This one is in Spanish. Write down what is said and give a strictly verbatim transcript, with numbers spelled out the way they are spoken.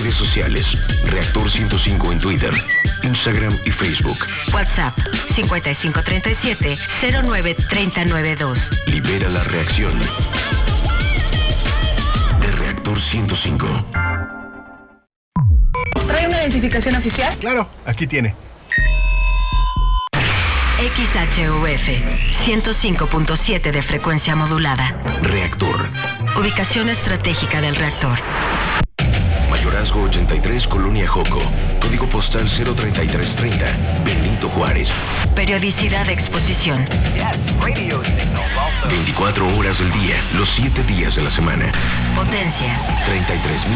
redes sociales. Reactor ciento cinco en Twitter, Instagram y Facebook. WhatsApp cincuenta y cinco treinta y siete cero nueve treinta noventa y dos. Libera la reacción. De Reactor ciento cinco. ¿Trae una identificación oficial? Claro, aquí tiene. X H U F ciento cinco punto siete de frecuencia modulada. Reactor. Ubicación estratégica del reactor. Mayorazgo ochenta y tres, Colonia Joco. Código postal cero treinta y tres treinta, Benito Juárez. Periodicidad de exposición. veinticuatro horas del día, los siete días de la semana. Potencia. treinta y tres